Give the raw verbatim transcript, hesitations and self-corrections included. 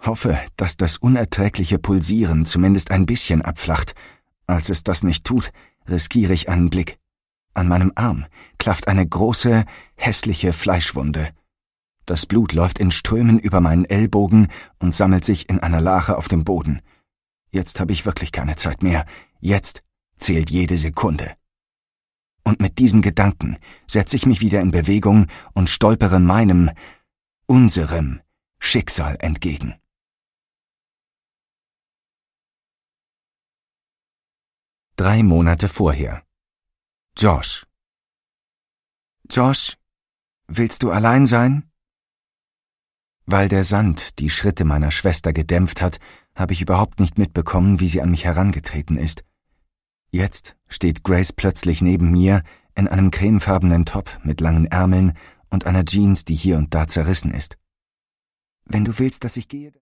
hoffe, dass das unerträgliche Pulsieren zumindest ein bisschen abflacht. Als es das nicht tut, riskiere ich einen Blick. An meinem Arm klafft eine große, hässliche Fleischwunde. Das Blut läuft in Strömen über meinen Ellbogen und sammelt sich in einer Lache auf dem Boden. Jetzt habe ich wirklich keine Zeit mehr. Jetzt zählt jede Sekunde. Und mit diesem Gedanken setze ich mich wieder in Bewegung und stolpere meinem, unserem Schicksal entgegen. Drei Monate vorher. Josh. Josh, willst du allein sein? Weil der Sand die Schritte meiner Schwester gedämpft hat, habe ich überhaupt nicht mitbekommen, wie sie an mich herangetreten ist. Jetzt steht Grace plötzlich neben mir in einem cremefarbenen Top mit langen Ärmeln und einer Jeans, die hier und da zerrissen ist. Wenn du willst, dass ich gehe...